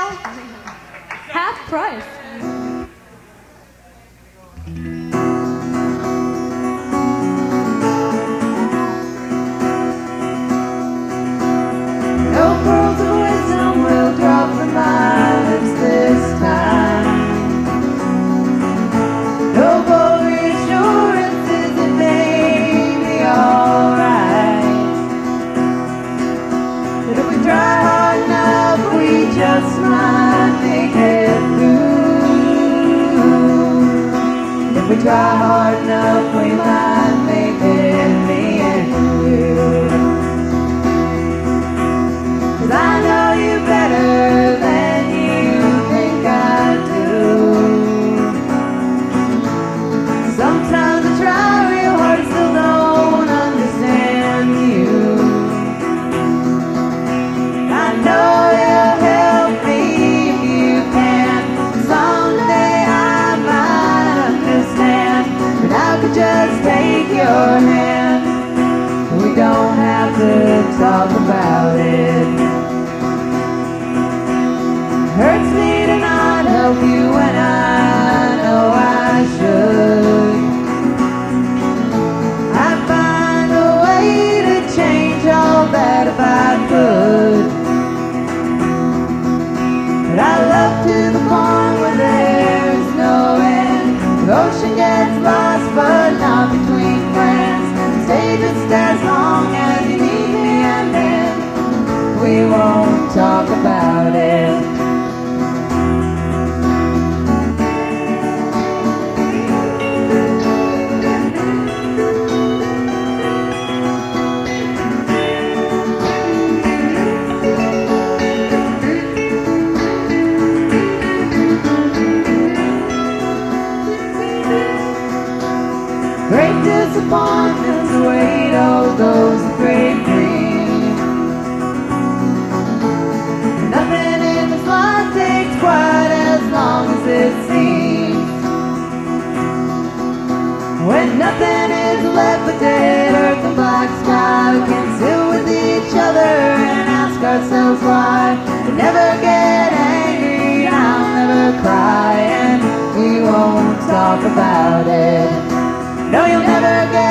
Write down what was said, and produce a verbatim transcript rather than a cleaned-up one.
Half price. No pearls of wisdom will drop from my lips this time. No bold reassurances, it may be alright. But if we try hard enough, we just might make it through. If we try hard enough, we might make it, me and you. 'Cause I know you better than you think I do. Sometimes I try real hard, still don't understand you. I know you'll help me if you can. Someday I might understand, but I could just take your hand. We don't have to talk about it. Hurts me to not help you when I know I should. I'd find a way to change all that if I could. But I love to the point where there's no end. The ocean gets lost, but not between friends. Stay just as long as you need me, and then we won't talk about it. Great disappointments await all those great dreams. Nothing in this life takes quite as long as it seems. When nothing is left but dead earth and black sky, we can sit with each other and ask ourselves why. We never get angry, I'll never cry, and we won't talk about it. No, you'll never get